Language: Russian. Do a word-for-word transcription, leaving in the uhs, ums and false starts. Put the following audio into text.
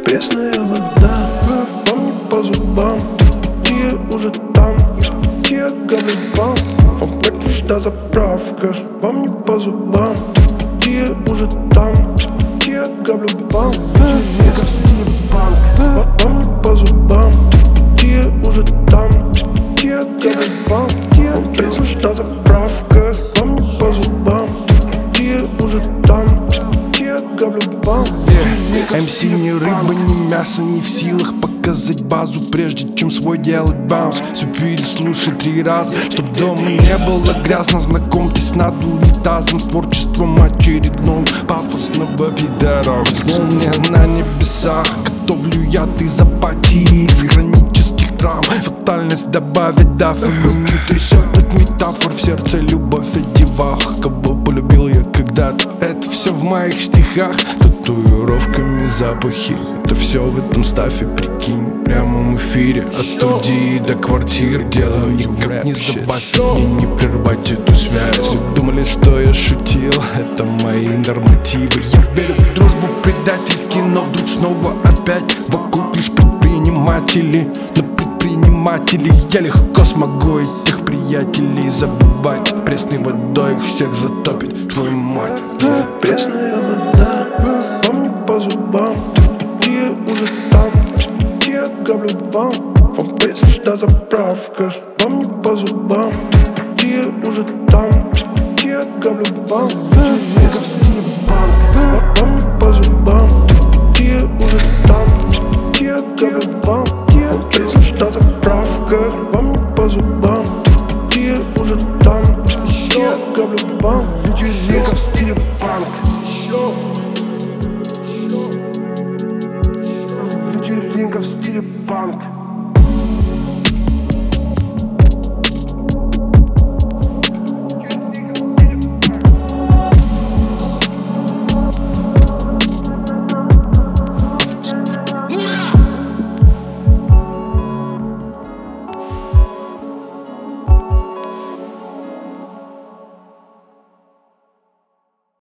Пресная вода, вам не по зубам. Ты уже там, я говорю вам. Вам платишь нужна заправка, вам не по зубам. Ты уже там, я говорю вам. Вечеринка в стиле панк, вам не по зубам. Ты уже там, я говорю вам. Вам платишь нужна заправка, вам не по зубам. Ты уже там, я говорю вам. эм си ни рыба, ни мясо, не в силах показать базу, прежде чем свой делать баунс. Все переслушай три раза, чтоб дома не было грязно. Знакомьтесь над унитазом с творчеством очередного пафосного пидора. Волны на небесах, готовлю я ты запати из хронических травм. Фатальность добавит даф, и меня трясет от метафор. В сердце любовь о девах, кого полюбил я когда-то. Это все в моих стихах, татуировками запахи. Это все в этом стафе, прикинь. В прямом эфире, от студии до квартиры делаю рэп. Не забавь мне не прервать эту связь. Вы думали, что я шутил, это мои нормативы. Я верю в дружбу предательски, но вдруг снова опять вокруг лишь предприниматели. Но предприниматели я легко смогу этих приятелей забывать. Пресной водой их всех затопит, твою мать. Пресная вода, вам не по зубам. Ты в пути уже там, я говорю вам. Вам пресс нужна заправка, вам не по зубам. Ты в пути уже там, я говорю вам. Вечеринка в стиле панк, вам не по зубам. Ты в пути уже там, я говорю вам. Вам пресс нужна заправка, вам не по зубам. Ты в пути уже там, я говорю вам. Вечеринка в стиле панк. Вечеринка в стиле панк.